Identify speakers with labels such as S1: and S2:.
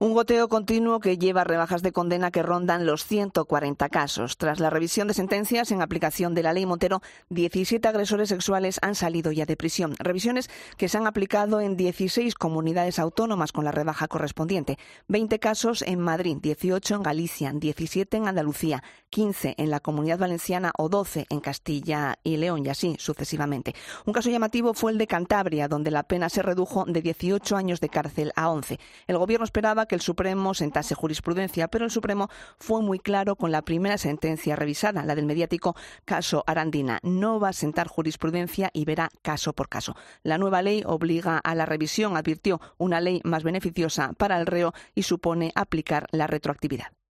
S1: Un goteo continuo que lleva a rebajas de condena que rondan los 140 casos. Tras la revisión de sentencias en aplicación de la Ley Montero, 17 agresores sexuales han salido ya de prisión. Revisiones que se han aplicado en 16 comunidades autónomas con la rebaja correspondiente. 20 casos en Madrid, 18 en Galicia, 17 en Andalucía, 15 en la Comunidad Valenciana o 12 en Castilla y León, y así sucesivamente. Un caso llamativo fue el de Cantabria, donde la pena se redujo de 18 años de cárcel a 11. El Gobierno esperaba que el Supremo sentase jurisprudencia, pero el Supremo fue muy claro con la primera sentencia revisada, la del mediático caso Arandina. No va a sentar jurisprudencia y verá caso por caso. La nueva ley obliga a la revisión, advirtió, una ley más beneficiosa para el reo y supone aplicar la retroactividad.